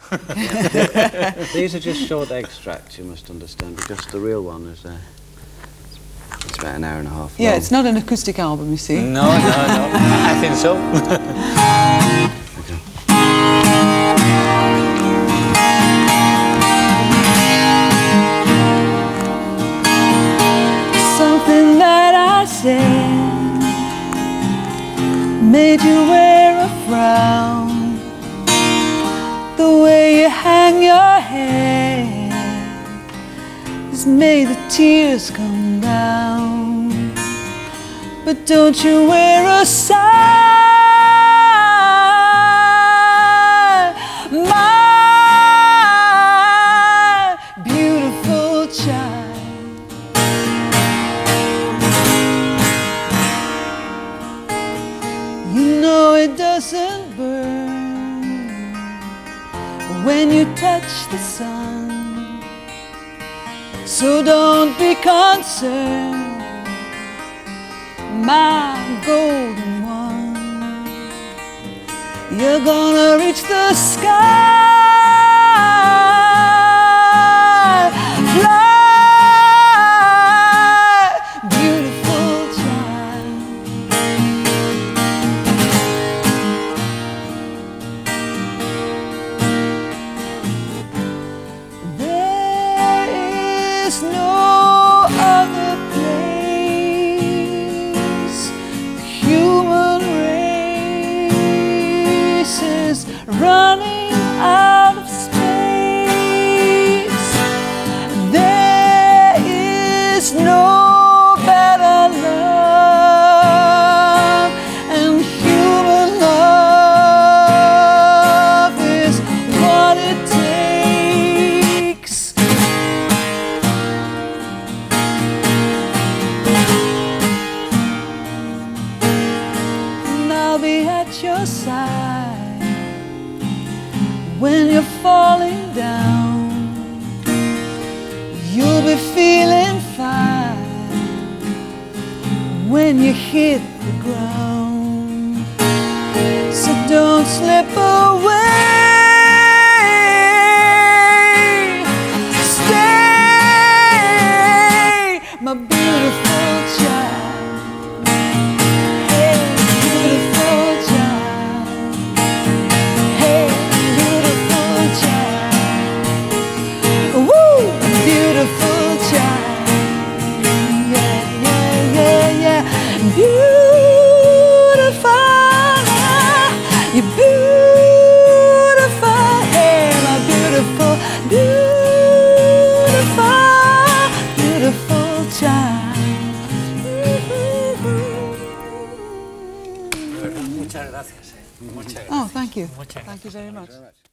These are just short extracts, you must understand, because the real one is it's about an hour and a half long. Yeah, it's not an acoustic album, you see. No, I think so. Okay. Something that I said made you wear a frown. The way you hang your head has made the tears come down. But don't you wear a sigh, my beautiful child. You know it doesn't burn when you touch the sun, so don't be concerned, my golden one. You're gonna reach the sky. Fly, beautiful child. There is no other place. The human race is running out of space. There is no better love, and human love is what it takes. And I'll be at your side when you're falling down. You'll be feeling fine when you hit the ground. So don't slip away. Stay, my beautiful child. Hey, beautiful child. Hey, beautiful child. Woo, beautiful child. Yeah, yeah, yeah, yeah. Beautiful, you're beautiful. Hey, my beautiful, beautiful, beautiful child. Muchas gracias. Muchas gracias. Oh, thank you. Muchas Thank you very much.